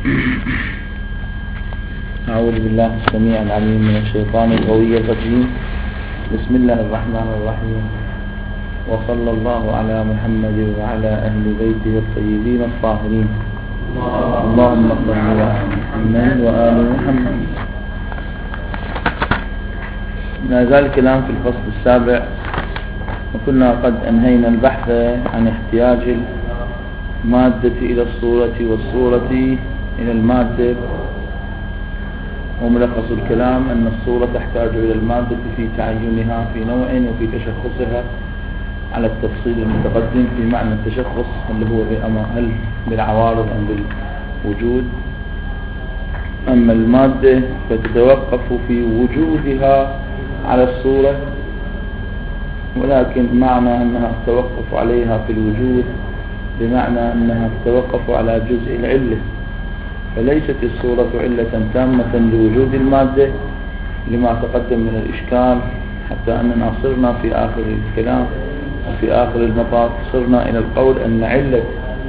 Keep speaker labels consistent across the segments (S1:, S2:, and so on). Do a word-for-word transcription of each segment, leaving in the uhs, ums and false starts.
S1: أعوذ بالله السميع العليم من الشيطان الغوي الرجيم. بسم الله الرحمن الرحيم، وصلى الله على محمد وعلى أهل بيته الطيبين الطاهرين. اللهم صل على محمد وآل محمد. ما زال الكلام في الفصل السابع، وكنا قد أنهينا البحث عن احتياج المادة إلى الصورة والصورة إلى المادة، وملخص الكلام أن الصورة تحتاج إلى المادة في تعينها في نوع وفي تشخصها على التفصيل المتقدم في معنى التشخص، هل هو هل بالعوارض أم بالوجود. أما المادة فتتوقف في وجودها على الصورة، ولكن معنى أنها تتوقف عليها في الوجود بمعنى أنها تتوقف على جزء العلة، فليست الصورة علة تامة لوجود المادة لما تقدم من الإشكال، حتى أننا صرنا في آخر الكلام وفي آخر المطاف صرنا إلى القول أن علة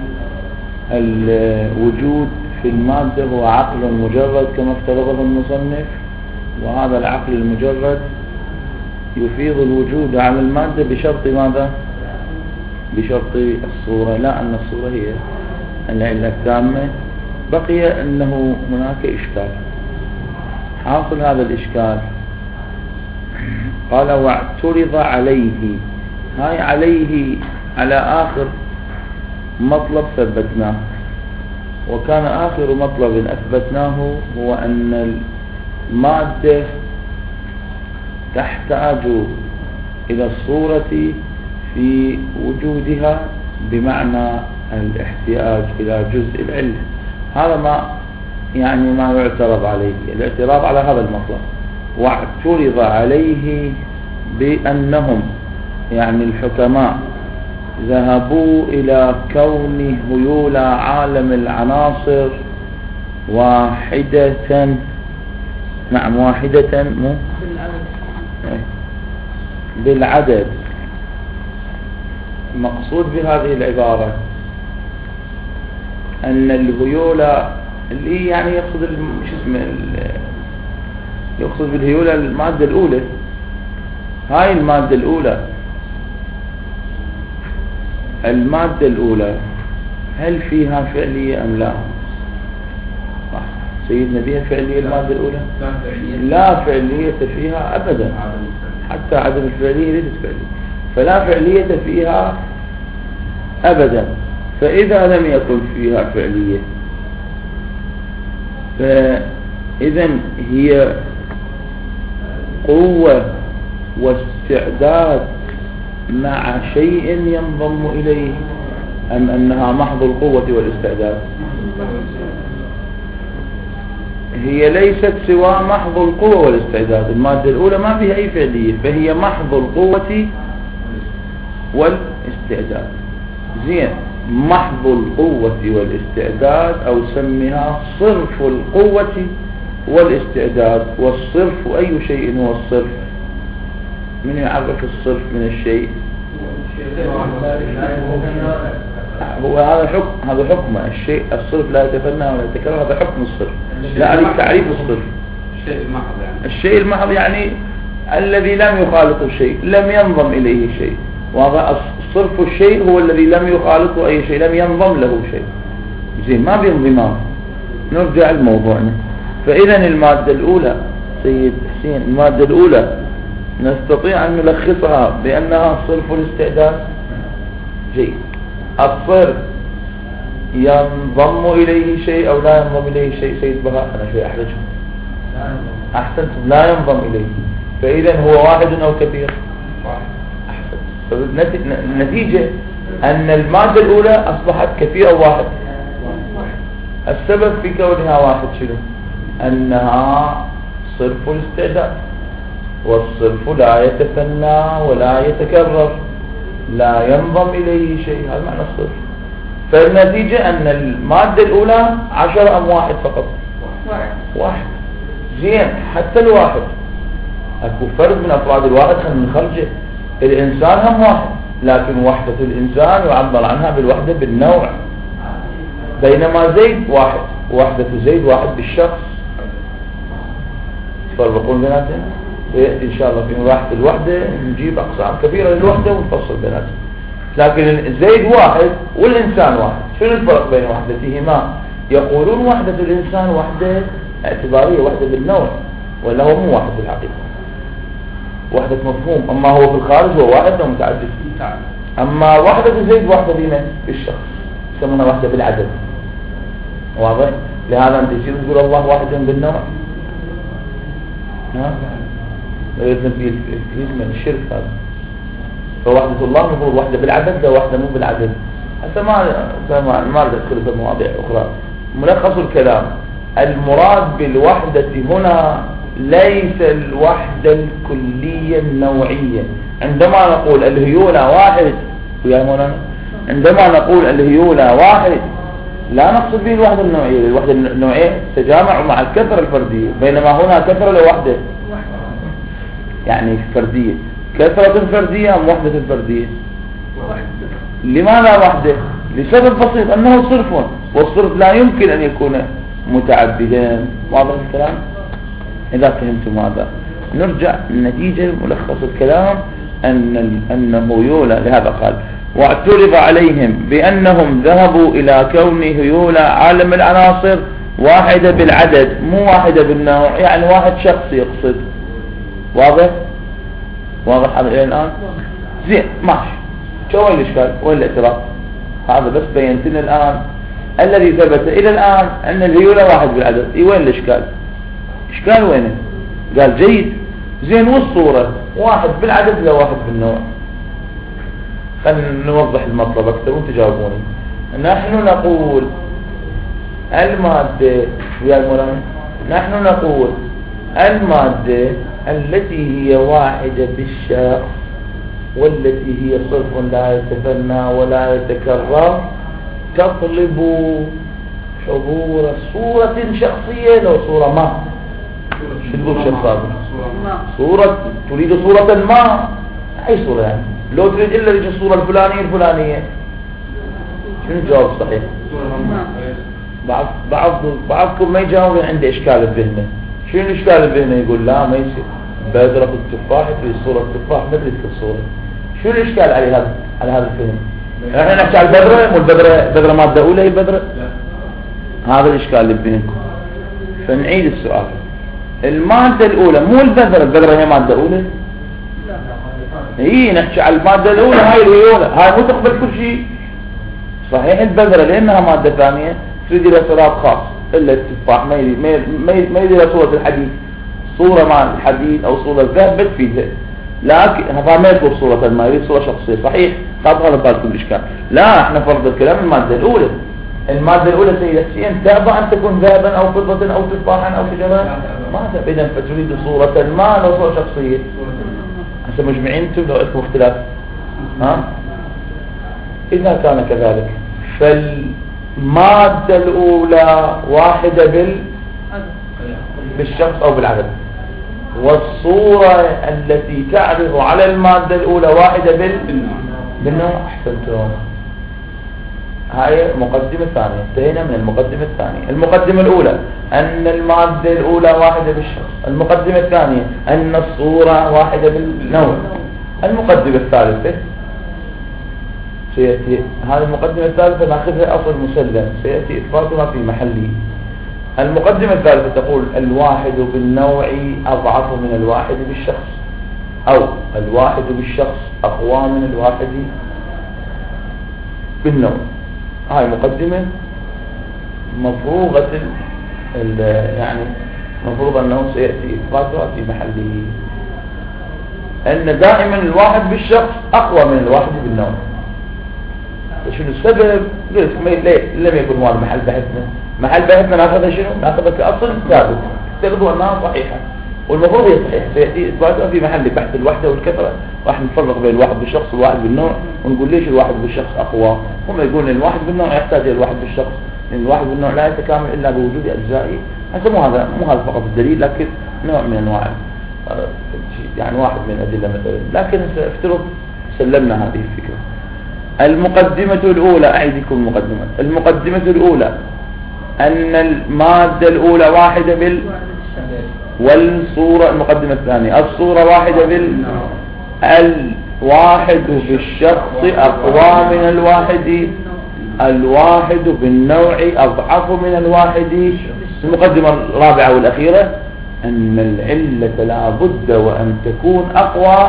S1: الوجود في المادة هو عقل مجرد كما افترضه المصنف، وهذا العقل المجرد يفيض الوجود على المادة بشرط ماذا؟ بشرط الصورة، لا أن الصورة هي العلة التامة. بقي أنه هناك إشكال. حاصل هذا الإشكال قال واعترض عليه، هاي عليه على آخر مطلب ثبتناه، وكان آخر مطلب أثبتناه هو أن المادة تحتاج إلى الصورة في وجودها بمعنى الاحتياج إلى جزء العلة. هذا ما يعني ما يعترض عليه، الاعتراض على هذا المطلب. واعترض عليه بأنهم يعني الحكماء ذهبوا إلى كون هيول عالم العناصر واحدة، نعم واحدة مو بالعدد. المقصود بهذه العبارة أن الهيولة اللي يعني يقصد مش اسمه يقصد بالهيولة المادة الأولى. هاي المادة الأولى المادة الأولى هل فيها فعلية أم لا؟ سيدنا بها فعلية المادة الأولى؟ لا فعلية فيها أبدا، حتى عدم الفعلية ليست فعلية، فلا فعلية فيها أبدا. فإذا لم يكن فيها فعلية فإذا هي قوة واستعداد مع شيء ينضم إليه، أم أنها محض القوة والاستعداد؟ هي ليست سوى محض القوة والاستعداد. المادة الأولى ما فيها أي فعلية، فهي محض القوة والاستعداد. زين، محض القوة والاستعداد أو سميها صرف القوة والاستعداد. والصرف أي شيء هو الصرف؟ من يعرف الصرف من الشيء؟ هو هذا حكم، هذا حكم الشيء. الصرف لا يتفنى ولا يتكرر، هذا حكم الصرف. لا أريد تعريف الصرف.
S2: الشيء المحض يعني
S1: الشيء المحض يعني الذي لم يخالط الشيء، لم ينضم إليه شيء. وهذا صرف الشيء هو الذي لم يخالطه أي شيء، لم ينضم له شيء. زين، ما بينضمام. نرجع لموضوعنا. فإذا المادة الأولى سيد حسين، المادة الأولى نستطيع أن نلخصها بأنها صرف الاستعداد. جيد، الصرف ينضم إليه شيء أو لا ينضم إليه شيء؟ سيد بهاء أنا شوي أحرجكم. أحسنتم، لا ينضم إليه. فإذا هو واحد أو كثير؟ أحسنت. النتيجة أن المادة الأولى أصبحت كثير أو واحد؟ السبب في كونها واحد شنو؟ أنها صرف الاستعداد، والصرف لا يتثنى ولا يتكرر، لا ينضم إليه شيء. هذا معنى الصرف. فالنتيجة أن المادة الأولى عشر أم واحد فقط؟ واحد. واحد. زين، حتى الواحد أكو فرد من أفراد الواحد خلينا نخرجه. الإنسان هم واحد، لكن وحدة الإنسان يعبر عنها بالوحدة بالنوع، بينما زيد واحد وحدة زيد واحد بالشخص. تفرقون بيناتهم؟ ويأتي إن شاء الله في مباحث الوحدة نجيب أقسام كبيرة للوحدة ونفصل بيناتهم. لكن زيد واحد والإنسان واحد، شنو الفرق بين وحدتهما؟ يقولون وحدة الإنسان وحدة اعتبارية، وحدة بالنوع، ولا هو مو واحد بالحقيقة، وحدة مفهوم. أما هو في الخارج هو واحد ومتعدد. أما وحدة زيد وحدة بمن؟ بالشخص، يسمونها وحدة بالعدد. واضح؟ لهذا أنت يصير تقول الله واحد بالنوع، ها؟ لازم في من الشرك هذا. فوحدة الله نقول وحدة بالعدد، لا وحدة مو بالعدد. حتى ما ما ما ندخل في مواضيع أخرى. ملخص الكلام: المراد بالوحدة هنا ليس الوحدة الكلية النوعية. عندما نقول الهيولة واحد ويا مولانا، عندما نقول الهيولة واحد لا نقصد به الوحدة النوعية. الوحدة النوعية تجامع مع الكثرة الفردية، بينما هنا كثرة لوحدة يعني فردية. كثرة الفردية أم وحدة الفردية؟ لماذا وحدة؟ لسبب بسيط، أنه صرف، والصرف لا يمكن أن يكون متعددا. واضح الكلام؟ إذا فهمتم هذا نرجع النتيجة ملخص الكلام أن أنه يولى. لهذا قال: واعترض عليهم بأنهم ذهبوا إلى كون هيولى عالم العناصر واحدة بالعدد مو واحدة بالنوع، يعني واحد شخص يقصد. واضح؟ واضح هذا إلى الآن؟ زين ماشي. شو وين الإشكال؟ وين الاعتراض؟ هذا بس بينت لنا الآن الذي ثبت إلى الآن أن الهيولى واحد بالعدد. إيه وين الإشكال؟ إشكال وينه؟ قال جيد. زين والصورة واحد بالعدد لا واحد بالنوع. خلينا نوضح المطلب أكثر وتجاوبوني. نحن نقول المادة ويا المولانا، نحن نقول المادة التي هي واحدة بالشخص والتي هي صرف لا يتفنى ولا يتكرر تطلب حضور صورة شخصية لو صورة ما. شو تقول شخص؟ صورة، تريد صورة ما. أي صورة يعني؟ لو تريد إلا تجي الصورة الفلانية الفلانية. شنو الجواب صحيح؟ بعض بعض بعضكم ما يجاوب، عنده إشكال الذهني. شنو الإشكال الذهني؟ يقول لا ما يصير بذرة التفاح في صورة التفاح ما تريد كل صورة. شو الإشكال على هذا على هذا الفهم؟ احنا نحكي على البذرة، مو البذرة بذرة مادة أولى هي البذرة. هذا الإشكال اللي بينكم. فنعيد السؤال. المادة الأولى مو البذرة، البذرة هي مادة أولى. اي نحكي على المادة الأولى، هاي الهيولة، هاي مو تقبل كل شيء. صحيح البذرة لأنها مادة ثانية تريد لها سراب خاص، إلا التفاح ما يدي ما يدي لها صورة الحديد، صورة مع الحديد أو صورة الذهب بتفيدها. لكن هذا ما يكون صورة ما يريد صورة شخصية. صحيح قد غلط هذا الإشكال. لا احنا فرض الكلام المادة الأولى. المادة الأولى سيدتي أن تأبى أن تكون ذهبا أو فضة أو تفاحا أو شجرة ما تأبى. إذا فتريد صورة ما أو صورة شخصية. هسه مجمعين انتم لو لكم اختلاف. ها؟ إذا كان كذلك فالمادة الأولى واحدة بال بالشخص أو بالعدد، والصورة التي تعرض على المادة الأولى واحدة بال بالنوع. أحسنتم. هاي المقدمة الثانية. انتهينا من المقدمة الثانية. المقدمة الأولى أن المادة الأولى واحدة بالشخص. المقدمة الثانية أن الصورة واحدة بالنوع. المقدمة الثالثة سيأتي، هذه المقدمة الثالثة نأخذها أصل مسلم سيأتي إثباتها في محله. المقدمة الثالثة تقول الواحد بالنوع أضعف من الواحد بالشخص، أو الواحد بالشخص أقوى من الواحد بالنوع. هاي مقدمة مفروغة يعني مفروض أنه سيأتي إثباتها في محله. أن دائما الواحد بالشخص أقوى من الواحد بالنوع. شنو السبب؟ قلت لم يكن هذا محل بحثنا. محل بحثنا ناخذها شنو؟ ناخذها كأصل ثابت تاخذوا أنها صحيحة، والمفروض هي صحيحة. سيأتي إثباتها في محل بحث الوحدة والكثرة. راح نفرق بين الواحد بالشخص والواحد بالنوع، ونقول ليش الواحد بالشخص أقوى. هم يقولون أن الواحد بالنوع يحتاج إلى الواحد بالشخص، لأن الواحد بالنوع لا يتكامل إلا بوجود أجزائه. هذا مو هذا مو هذا فقط الدليل، لكن نوع من أنواع يعني واحد من الأدلة مثلا. لكن افترض سلمنا هذه الفكرة. المقدمة الأولى، أعيدكم المقدمة. المقدمة الأولى أن المادة الأولى واحدة بال والصورة المقدمة الثانية الصورة واحدة بال الواحد بالشخص أقوى من الواحد الواحد بالنوع أضعف من الواحد. المقدمة الرابعة والأخيرة أن العلة لا بد وأن تكون أقوى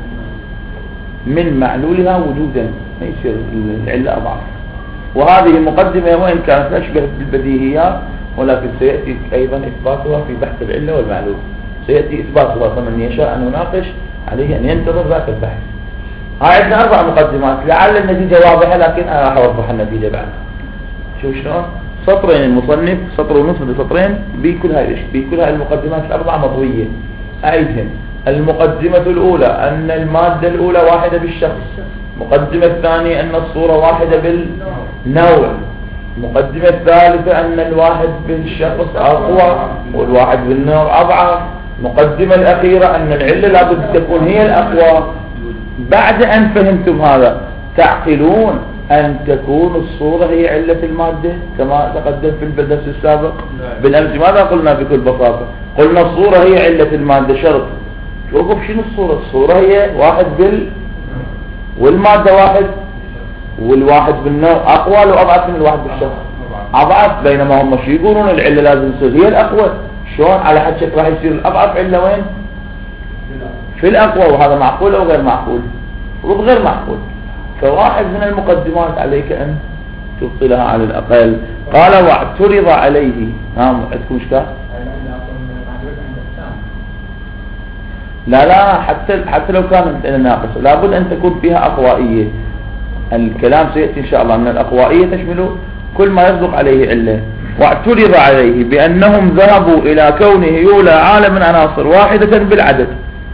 S1: من معلولها وجودا، ما يصير العلة أضعف. وهذه المقدمة وإن كانت أشبه بالبديهيات ولكن سيأتي أيضا إثباتها في بحث العلة والمعلول، سيأتي إثباتها فمن يشاء أن يناقش عليه أن ينتظر ذاك البحث. هاي عندنا أربع مقدمات، لعل النتيجة واضحة لكن أنا راح أوضح النتيجة بعد. شوف شلون سطرين المصنف، سطر ونصف لسطرين بكل هاي بكل هاي المقدمات الأربعة مطوية. أيضا المقدمة الأولى أن المادة الأولى واحدة بالشخص، المقدمة الثانية أن الصورة واحدة بالنوع، المقدمة الثالثة أن الواحد بالشخص أقوى والواحد بالنوع أضعف، المقدمة الأخيرة أن العلة لابد تكون هي الأقوى. بعد أن فهمتم هذا تعقلون أن تكون الصورة هي علة المادة كما تقدم في الدرس السابق بالأمس. ماذا قلنا بكل بساطة؟ قلنا الصورة هي علة المادة شرط. شوفوا شنو الصورة؟ الصورة هي واحد بال والمادة واحد والواحد بالنوع أقوى لو أضعف من الواحد بالشخص أضعف، بينما هم شو يقولون العلة لازم تصير هي الأقوى. شلون على حد شكل راح يصير الأضعف علة وين؟ في الأقوى، وهذا معقول أو غير معقول؟ رب غير معقول. فواحد من المقدمات عليك أن تبطلها على الأقل. قال واعترض عليه. ها عندكم إشكال؟ لا لا حتى حتى لو كانت ناقصة لابد أن تكون فيها أقوائية. الكلام سيأتي إن شاء الله من الأقوائية تشمل كل ما يصدق عليه علة. واعترض عليه بأنهم ذهبوا إلى كونه يولى عالم من عناصر واحدة بالعدد،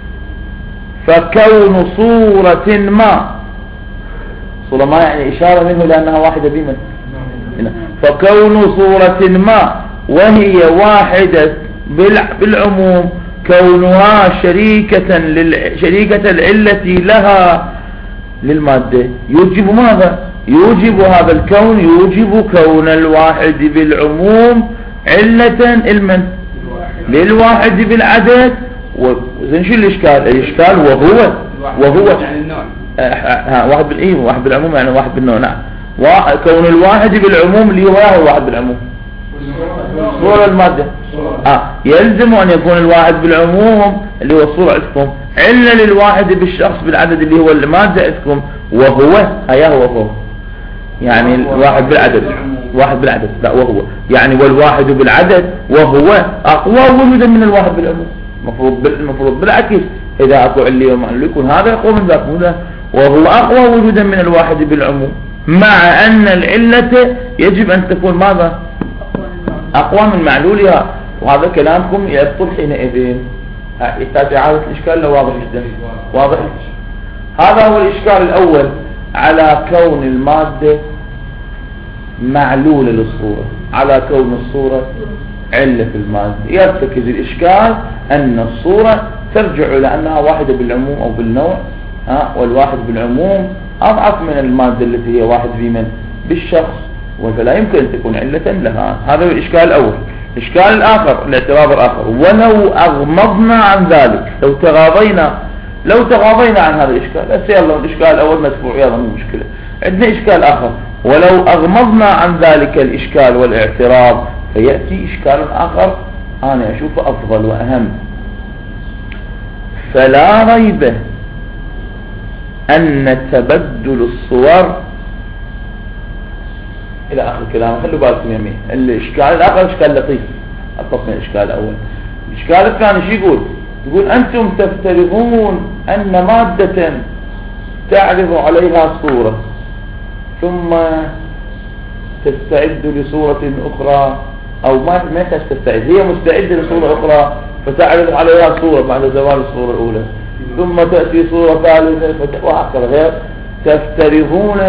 S1: فكون صورة ما، صورة ما يعني إشارة منه لأنها واحدة بمن، فكون صورة ما وهي واحدة بالعموم كونها شريكة لل... شريكة العلة لها للمادة يوجب ماذا؟ يوجب هذا الكون يوجب كون الواحد بالعموم علة المن للواحد بالعدد. وزين شو الإشكال؟ الإشكال وهو وهو
S2: يعني النوع
S1: ها واحد بالإيه واحد بالعموم يعني واحد بالنوع. نعم كون الواحد بالعموم اللي هو واحد بالعموم صورة المادة آه يلزم أن يكون الواحد بالعموم اللي هو الصورة عندكم علة للواحد بالشخص بالعدد اللي هو المادة عندكم، وهو هيا هو هو يعني الواحد بالعدد واحد بالعدد لا وهو يعني والواحد بالعدد وهو أقوى وجودا من الواحد بالعموم. المفروض المفروض بالعكس إذا أقوى علة ومعلول يكون هذا يقوى من ذاك وهو أقوى وجودا من الواحد بالعموم، مع أن العلة يجب أن تكون ماذا؟ أقوى من معلولها. وهذا كلامكم يبطل حينئذ. يحتاج إعادة الإشكال لو واضح جدا واضح. هذا هو الإشكال الأول على كون المادة معلولة للصورة، على كون الصورة علة في المادة. يرتكز الإشكال أن الصورة ترجع لأنها واحدة بالعموم أو بالنوع ها والواحد بالعموم أضعف من المادة التي هي واحد في من بالشخص، فلا يمكن أن تكون علة لها. هذا هو الإشكال الأول. الإشكال الآخر الاعتراض الآخر ولو أغمضنا عن ذلك، لو تغاضينا لو تغاضينا عن هذا الإشكال بس يلا الإشكال الأول مدفوع يلا مو مشكلة. عندنا إشكال آخر ولو أغمضنا عن ذلك الإشكال والاعتراض فيأتي إشكال آخر أنا أشوفه أفضل وأهم. فلا ريب أن تبدل الصور إلى آخر الكلام. خلوا بالكم يمين الإشكال الآخر إشكال لطيف أطلق من الإشكال الأول. الإشكال الثاني شو يقول؟ يقول أنتم تفترضون أن مادة تعرض عليها صورة ثم تستعد لصورة أخرى أو ما ما تستعد هي مستعدة لصورة أخرى فتعرض عليها صورة بعد زوال الصورة الأولى ثم تأتي صورة ثالثة وهكذا غير. تفترضون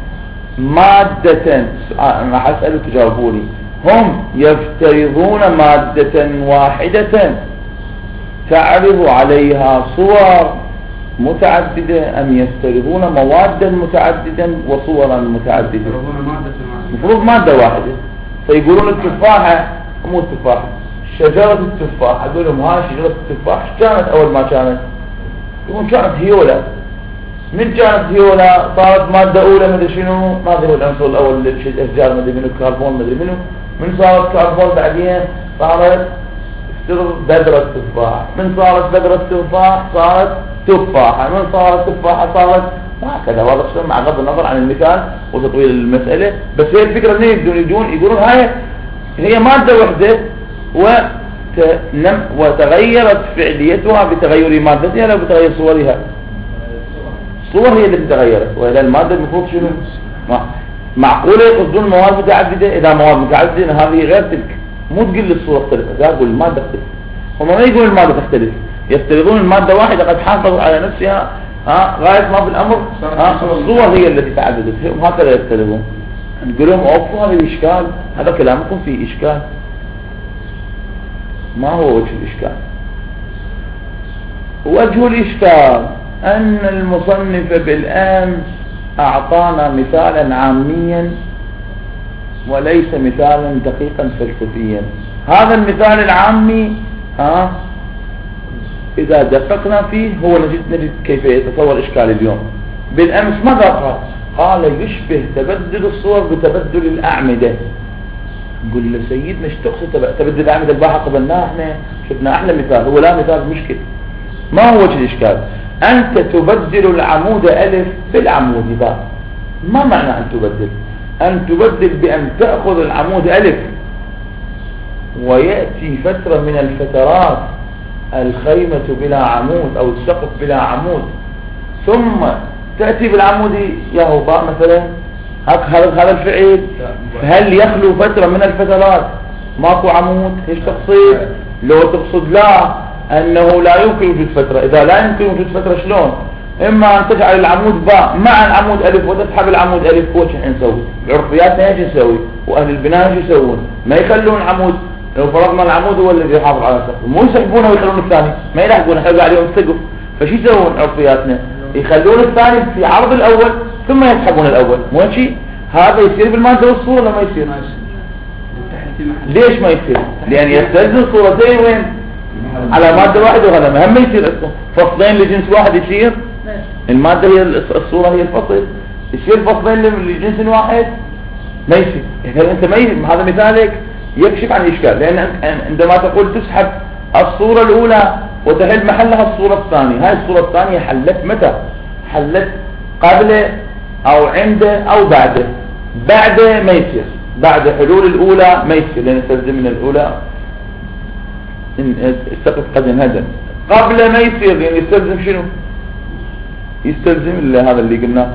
S1: مادة أنا حسأل تجاوبوني هم يفترضون مادة واحدة تعرض عليها صور متعددة أم يفترضون موادا متعددا وصورا متعددة؟ مفروض مادة واحدة فيقولون التفاحة مو التفاحة، شجرة التفاح. أقول لهم هاي شجرة التفاح كانت أول ما كانت؟ يقولون كانت هيولا. من كانت هيولا صارت مادة أولى مدري شنو، ما أدري هو العنصر الأول الأشجار مدري منو، كربون مدري منو، من صارت كربون بعدين صارت بذرة تفاح، من صارت بذرة تفاح صارت تفاحة، من صارت تفاحة صارت هكذا. والله شلون مع غض النظر عن المثال وتطويل المسألة، بس هي الفكرة انه يبدون يجون يقولون هاي هي مادة وحدة وتنم وتغيرت فعليتها بتغير مادتها لا بتغير صورها. الصور هي اللي تتغيرت، وإذا المادة المفروض شنو؟ معقولة يقصدون مواد متعددة؟ إذا مواد متعددة هذه غير تلك، مو تقول الصورة تختلف، إذا أقول المادة تختلف. هم ما يقولون المادة تختلف، يفترضون المادة واحدة قد حافظت على نفسها ها غاية ما في الأمر ها الصور هي التي تعددت، هم هكذا يفترضون. نقول لهم أوفوا هذا الإشكال، هذا كلامكم فيه إشكال. ما هو وجه الإشكال؟ وجه الإشكال أن المصنف بالأمس أعطانا مثالا عاميا وليس مثالا دقيقا فلسفيا. هذا المثال العامي ها إذا دققنا فيه هو نجد, نجد كيف يتصور إشكال اليوم. بالأمس ماذا قال؟ قال يشبه تبدل الصور بتبدل الأعمدة. نقول له سيدنا ايش تقصد تبدل الأعمدة؟ الباحة قبلناه احنا شفنا أحلى مثال، هو لا مثال مشكل. ما هو وجه الإشكال؟ أنت تبدل العمود ألف بالعمود باء. ما معنى أن تبدل؟ أن تبدل بأن تأخذ العمود ألف ويأتي فترة من الفترات الخيمة بلا عمود أو السقف بلا عمود، ثم تأتي بالعمود ياهو باء مثلا. هذا هذا الفعل هل يخلو فترة من الفترات ماكو عمود؟ ايش تقصد؟ لو تقصد لا أنه لا يمكن وجود فترة، إذا لا يمكن وجود فترة شلون؟ إما أن تجعل العمود باء مع العمود ألف وتسحب العمود ألف. هو شو نسوي؟ بعرفياتنا ايش نسوي؟ وأهل البناء ايش يسوون؟ ما يخلون عمود، لو فرضنا العمود هو الذي يحافظ على السقف، مو يسحبونه ويخلون الثاني، ما يلحقون يحرقوا عليهم السقف. فشو يسوون عرفياتنا؟ يخلون الثاني في عرض الأول ثم يسحبون الأول. مو شيء؟ هذا يصير بالمادة والصورة ولا ما يصير؟ ليش ما يصير؟ لأن يستلزم صورتين وين؟ على مادة واحدة، وهذا مهم. يصير فصلين لجنس واحد يصير المادة هي الصورة هي الفصل، يصير فصلين لجنس واحد ما يصير. يعني انت ما هذا مثالك يكشف عن الإشكال، لأن عندما تقول تسحب الصورة الأولى وتحل محلها الصورة الثانية، هاي الصورة الثانية حلت متى؟ حلت قبل أو عنده أو بعده. بعده ما يصير، بعد حلول الأولى ما يصير، لأن يستلزم من الأولى السقف قد انهدم. قبل ما يصير يعني يستلزم شنو؟ يستلزم هذا اللي قلنا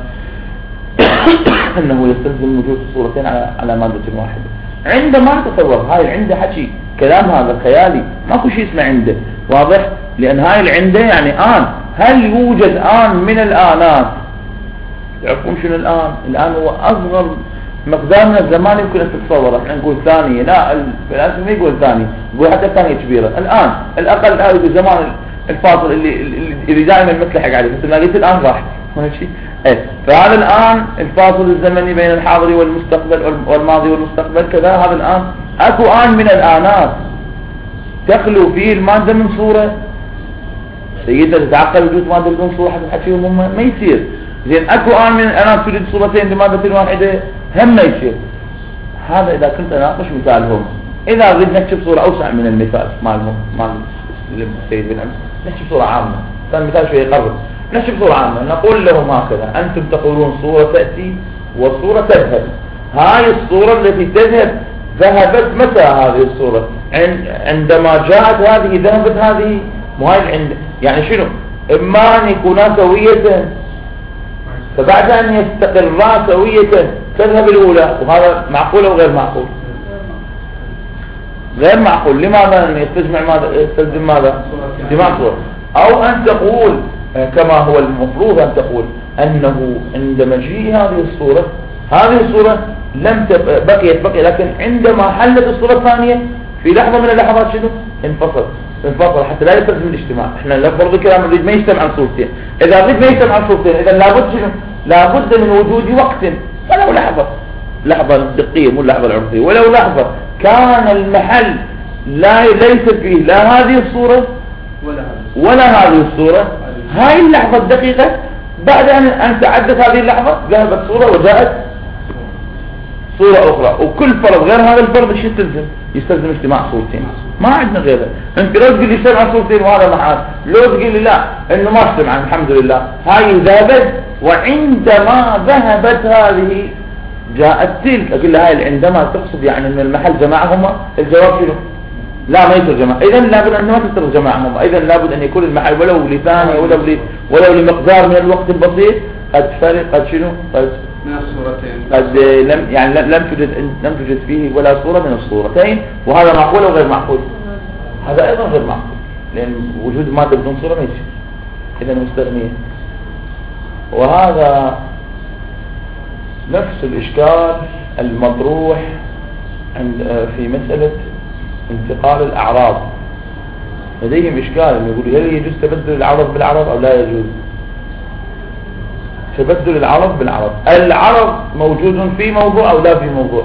S1: انه يستلزم وجود صورتين على على مادة واحدة. عنده ما نتصور، هاي عنده حكي كلام هذا خيالي، ماكو شيء اسمه عنده، واضح؟ لان هاي العنده يعني آن. هل يوجد آن من الآنات؟ تعرفون شنو الآن؟ الآن هو أصغر مقدار من الزمان يمكن أن تتصوره. احنا نقول ثانية، لا الفلاسفة ما يقول ثانية، يقول حتى ثانية كبيرة. الآن الأقل هذا الزمان الفاصل اللي اللي دائما متلحق عليه، مثل ما قلت الآن راح ماشي. ايه فهذا الآن الفاصل الزمني بين الحاضر والمستقبل والماضي والمستقبل كذا، هذا الآن اكو آن من الآنات تخلو فيه المادة من صورة. سيدنا تتعقل وجود مادة بدون صورة حتى تحكيهم هم ما يصير. زين اكو آن من الآنات توجد صورتين بمادة واحدة هم ما يصير. هذا إذا كنت أناقش مثالهم. إذا أريد نكتب صورة أوسع من المثال مال مال السيد بن عمس، نكتب صورة عامة، كان المثال شوية يقرب. نكتب صورة عامة نقول لهم هكذا: أنتم تقولون صورة تأتي وصورة تذهب. هاي الصورة التي تذهب ذهبت متى هذه الصورة؟ عندما جاءت هذه ذهبت هذه. مهاي عند يعني شنو؟ إما أن يكونا سوية، فبعد أن يستقرا سوية تذهب الأولى، وهذا معقول أو غير معقول؟ غير معقول. لماذا؟ أن يستجمع ماذا؟ يستلزم ماذا؟ جماع صور. أو أن تقول كما هو المفروض أن تقول أنه عند مجيء هذه الصورة، هذه الصورة لم تب... بقيت بقي لكن عندما حلت الصورة الثانية في لحظة من اللحظات شنو؟ انفصل انفصل حتى لا يستلزم الاجتماع. احنا لفرض كلام نريد ما يجتمع عن صورتين. إذا نريد ما يجتمع عن صورتين إذا لابد شنو؟ لابد من وجود وقت ولو لحظة. لحظة دقيقة مو اللحظة العرفية، ولو لحظة كان المحل لا ليس فيه لا هذه الصورة
S2: ولا
S1: ولا هذه الصورة، هاي اللحظة الدقيقة بعد أن تعدت هذه اللحظة ذهبت صورة وجاءت صورة أخرى، وكل فرض غير هذا الفرض ايش يستلزم؟ يستلزم اجتماع صورتين، ما عندنا غيرها. انت لو تقول لي اجتمع صورتين وهذا محال، لو تقول لي لا انه ما اجتمع الحمد لله هاي ذهبت، وعندما ذهبت هذه جاءت تلك، اقول لها هاي عندما تقصد يعني ان المحل جمعهما، الجواب شنو؟ لا ما يصير جماعة، إذا لابد أن ما تصير جماعهم، إذا لابد أن يكون المحل ولو لثانية ولو ولو لمقدار من الوقت البسيط قد فرق قد شنو قد
S2: من الصورتين
S1: قد لم يعني لم توجد لم توجد فيه ولا صورة من الصورتين، وهذا معقول أو غير معقول؟ هذا أيضا غير معقول، لأن وجود مادة بدون صورة ما يصير، إذا مستغنية. وهذا نفس الإشكال المطروح عند في مسألة انتقال الأعراض. لديهم إشكال يقول هل يجوز تبدل العرض بالعرض أو لا يجوز تبدل العرض بالعرض؟ العرض موجود في موضوع أو لا في موضوع؟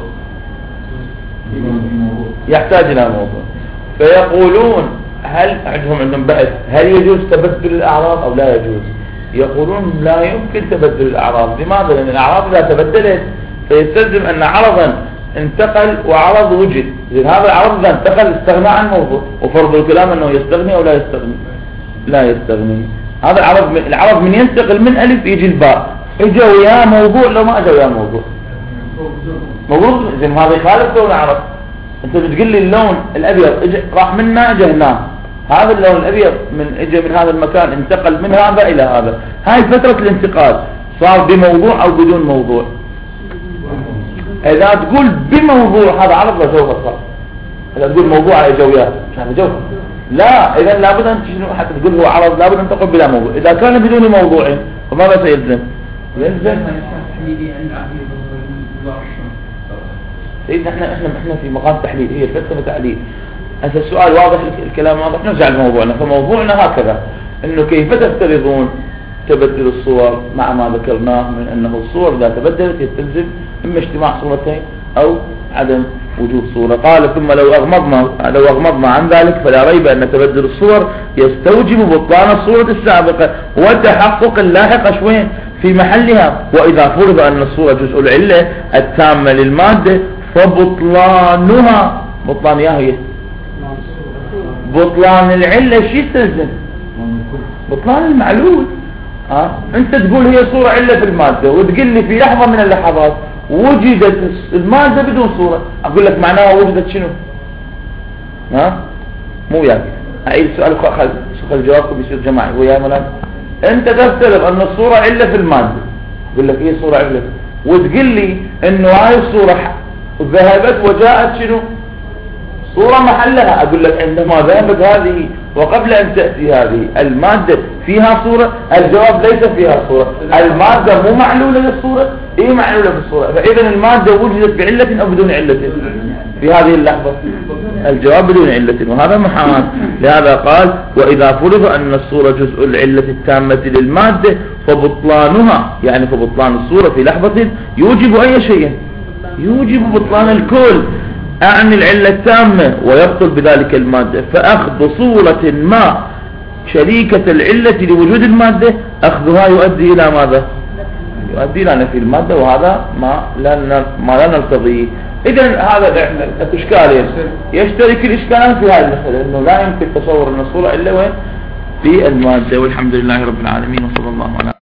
S1: يحتاج إلى موضوع. فيقولون هل عندهم عندهم بحث هل يجوز تبدل الأعراض أو لا يجوز؟ يقولون لا يمكن تبدل الأعراض. لماذا؟ لأن الأعراض إذا تبدلت فيستلزم أن عرضا انتقل وعرض وجد، إذن هذا العرض إذا انتقل استغنى عن موضوع، وفرض الكلام أنه يستغني أو لا يستغني؟ لا يستغني. هذا العرض من العرض من ينتقل من ألف يجي الباء، اجا وياه موضوع لو ما اجا وياه موضوع موضوع، إذن هذا يخالف لون العرض. أنت بتقول لي اللون الأبيض اجا راح منا اجا هنا، هذا اللون الأبيض من اجا من هذا المكان انتقل من هذا إلى هذا، هاي فترة الانتقال صار بموضوع أو بدون موضوع؟ إذا تقول بموضوع هذا عرض لا جوهر صار، إذا تقول موضوع على جويات هذا جوهر لا، إذا لابد أن تشنو حتى تقول هو عرض لابد أن تقول بلا موضوع. إذا كان بدون موضوع فماذا سيلزم؟ يلزم سيدنا احنا احنا احنا في مقام تحليل، هي الفلسفة تحليل. هذا السؤال واضح، الكلام واضح، نرجع لموضوعنا. فموضوعنا هكذا انه كيف تفترضون تبدل الصور مع ما ذكرناه من انه الصور اذا تبدلت يستلزم اما اجتماع صورتين او عدم وجود صورة. قال ثم لو اغمضنا لو اغمضنا عن ذلك فلا ريب ان تبدل الصور يستوجب بطلان الصورة السابقة وتحقق اللاحقة شوين في محلها. واذا فرض ان الصورة جزء العلة التامة للمادة فبطلانها بطلان يا هي بطلان العلة شو يستلزم؟ بطلان المعلول. ها انت تقول هي صورة علة في المادة وتقول لي في لحظة من اللحظات وجدت المادة بدون صورة، اقول لك معناها وجدت شنو؟ ها مو يعني اعيد السؤال خل خل جوابكم بيصير جماعي ويا مولانا. انت تفترض ان الصورة علة في المادة، اقول لك هي صورة علة، وتقول لي انه هاي الصورة ذهبت وجاءت شنو؟ صورة محلها. اقول لك عندما ذهبت هذه وقبل ان تأتي هذه المادة فيها صورة؟ الجواب ليس فيها صورة. المادة مو معلولة للصورة؟ ايه معلولة بالصورة. فاذا المادة وجدت بعلة او بدون علة في هذه اللحظة؟ الجواب بدون علة، وهذا محال. لهذا قال واذا فرض ان الصورة جزء العلة التامة للمادة فبطلانها يعني فبطلان الصورة في لحظة يوجب اي شيء، يوجب بطلان الكل عن العلة التامة ويبطل بذلك المادة. فأخذ صورة ما شريكة العلة لوجود المادة أخذها يؤدي إلى ماذا؟ يؤدي إلى نفي المادة، وهذا ما لا ما لا نرتضيه. إذن هذا الإشكال يشترك الإشكالان في هذه المسألة، إنه لا يمكن تصور أن الصورة إلا وين؟ في المادة. والحمد لله رب العالمين وصلى الله على